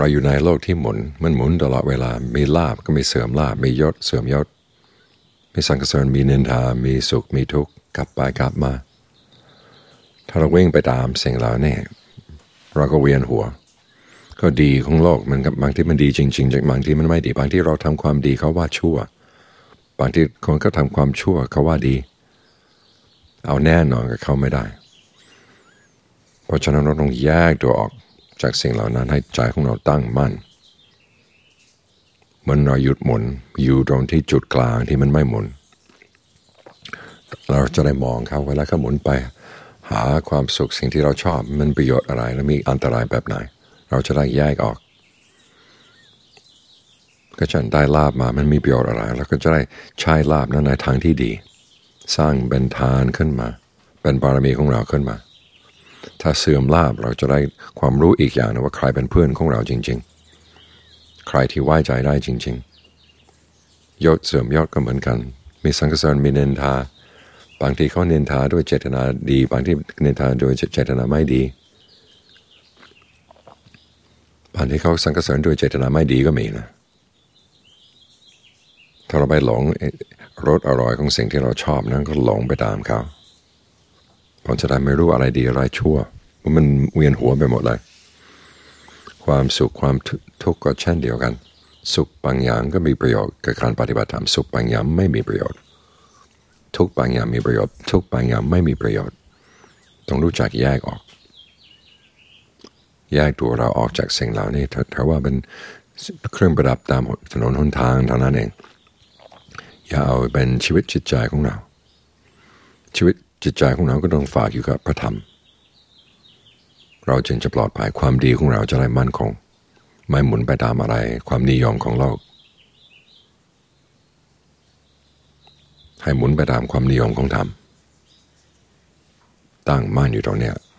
เราอยู่ในโลกที่หมุนมันหมุนตลอดเวลามีลาภก็มีเสื่อมลาภมียศเสื่อมยศมีสรรเสริญมีนินทามีสุขมีทุกข์กลับไปกลับมาถ้าเราวิ่งไปตามสิ่งเหล่านี้เราก็เวียนหัวก็ดีของโลกมันกับบางที่มันดีจริงๆจากบางที่มันไม่ดีบางที่เราทำความดีเขาว่าชั่วบางที่คนก็ทำความชั่วเขาว่าดีเอาแน่นอนกับเขาไม่ได้เพราะฉะนั้นเราต้องแยกตัวออกจากสิ่งเหล่านั้นให้ใจของเราตั้งมั่นเหมือนเราหยุดหมุนอยู่ตรงที่จุดกลางที่มันไม่หมุนเราจะได้มองเขาเวลาเขาหมุนไปหาความสุขสิ่งที่เราชอบมันประโยชน์อะไรและมีอันตรายแบบไหนเราจะได้แยกออกก็ฉันได้ลาบมามันมีประโยชน์อะไรเราก็จะได้ใช้ลาบนั้นในทางที่ดีสร้างเป็นทานขึ้นมาเป็นบารมีของเราขึ้นมาถ้าเสื่อมลาบเราจะได้ความรู้อีกอย่างนะว่าใครเป็นเพื่อนของเราจริงๆใครที่ไว้ใจได้จริงๆยศเสื่อมยศก็เหมือนกันมีสรรเสริญมีนินทาบางทีเขานินทาด้วยเจตนาดีบางที่นินทาโดยเจตนาไม่ดีบางที่เขาสรรเสริญด้วยเจตนาไม่ดีก็มีนะถ้าเราไปหลงรสอร่อยของสิ่งที่เราชอบนั้นก็หลงไปตามเขาผมจะได้ไม่รู้อะไรดีอะไรชั่วมันเวียนหัวไปหมดเลยความสุขความทุกข์ก็เช่นเดียวกันสุขบางอย่างก็มีประโยชน์กับการปฏิบัติธรรมสุขบางอย่างไม่มีประโยชน์ทุกบางอย่างมีประโยชน์ทุกบางอย่างไม่มีประโยชน์ต้องรู้จักแยกออกแยกตัวเราออกจากสิ่งเหล่านี้ถ้าว่าเป็นเครื่องประดับตามถนนหนทางเท่านั้นเองอย่าเอาเป็นชีวิตจิตใจของเราชีวิตจิตใจของเราก็ต้องฝากอยู่กับพระธรรมเราจึงจะปลอดภัยความดีของเราจะได้มั่นคงไม่หมุนไปตามอะไรความนิยมของโลกให้หมุนไปตามความนิยมของธรรมตั้งมั่นอยู่ตรงเนี้ย